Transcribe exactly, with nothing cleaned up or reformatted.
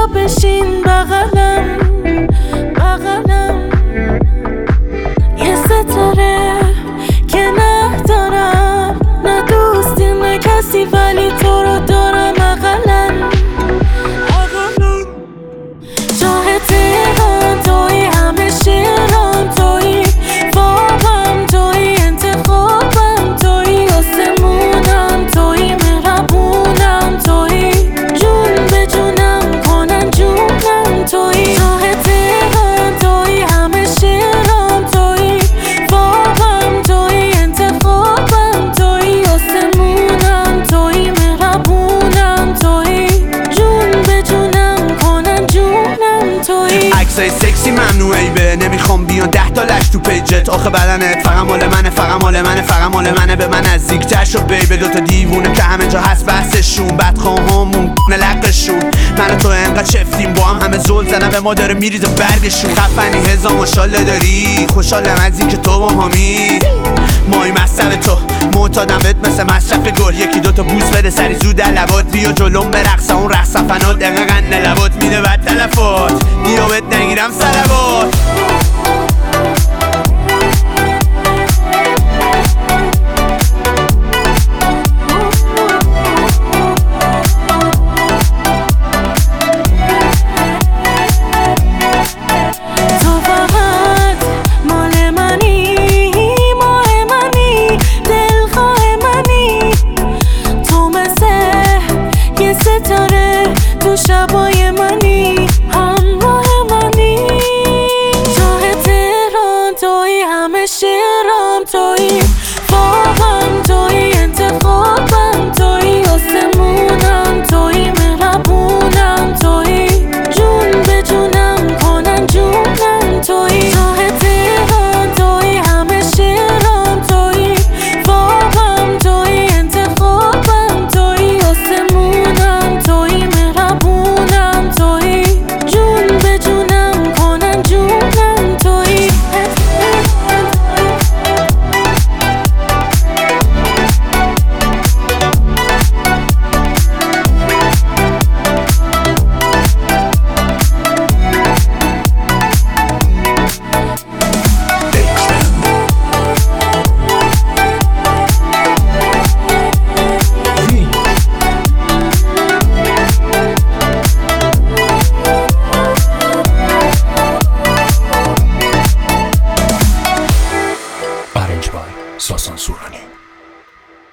بشین بغلم بغلم، یه ستاره که ندارم، نه دوستی نه کسی، ولی تو رو دارم اقلم اقلم. جاه تهران توی، همه شیران توی، خوابم توی، انتخابم توی، آسمونم توی، مهربونم توی، جون به جونم کنن جونم توی. جاه تهران توی، همه شیران توی، خوابم توی، انتخابم توی، آسمونم توی، مهربونم توی، جون به جونم کنن جونم توی. عکسای سکسی ممنوعه به نمیخوام بیان ده تا لش تو پیجت، آخه بدنت فقط مال منه، فقط مال منه، فقط مال منه. به من نزدیکتر شو بیبه، دوتا دیوونه که همه جا هست بحثشون، بدخواهامون نلقشون. من و تو انقدر چفتیم با هم، همه زل زنن به ما داره میریزه برگشون. خفنی هزار ماشالله داری، خوشحالم از این که تو با همی مای مصرف تو معتادم بهت مثل مصرف گل. یکی دوتا بوس بده سری زود در لبات، بیا جلوم برقصه اون رقص فنات، دقیقا قند لبات میده بد تلفات، بیا بهت نگیرم سلوات. ستاره تو شبای منی، همراه منی. جاه تهران توی، همه شیران توی،